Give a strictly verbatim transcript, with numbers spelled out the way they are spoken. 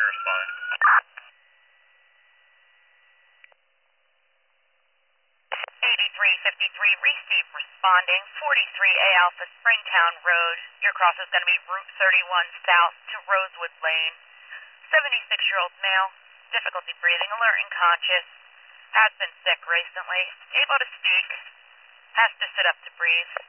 responding. eighty-three fifty-three, receive responding, forty-three A Alpha Springtown Road. Your cross is going to be Route thirty-one South to Rosewood Lane. seventy-six-year-old male, difficulty breathing, alert and conscious, has been sick recently, able to speak, has to sit up to breathe.